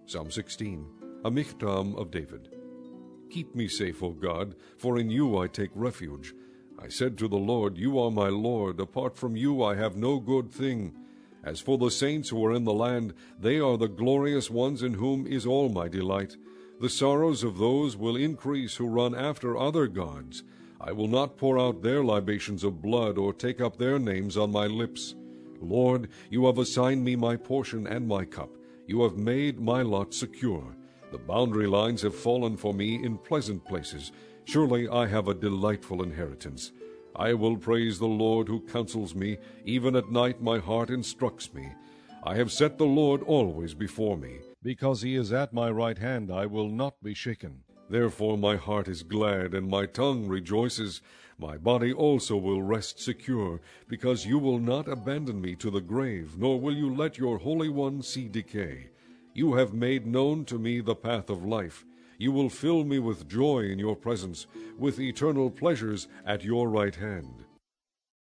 Psalm 16, a Michtam of David. Keep me safe, O God, for in you I take refuge. I said to the Lord, You are my Lord. Apart from you I have no good thing. As for the saints who are in the land, they are the glorious ones in whom is all my delight. The sorrows of those will increase who run after other gods. I will not pour out their libations of blood or take up their names on my lips. Lord, you have assigned me my portion and my cup. You have made my lot secure. The boundary lines have fallen for me in pleasant places. Surely I have a delightful inheritance. I will praise the Lord who counsels me. Even at night my heart instructs me. I have set the Lord always before me. Because he is at my right hand, I will not be shaken. Therefore my heart is glad, and my tongue rejoices. My body also will rest secure, because you will not abandon me to the grave, nor will you let your Holy One see decay. You have made known to me the path of life. You will fill me with joy in your presence, with eternal pleasures at your right hand.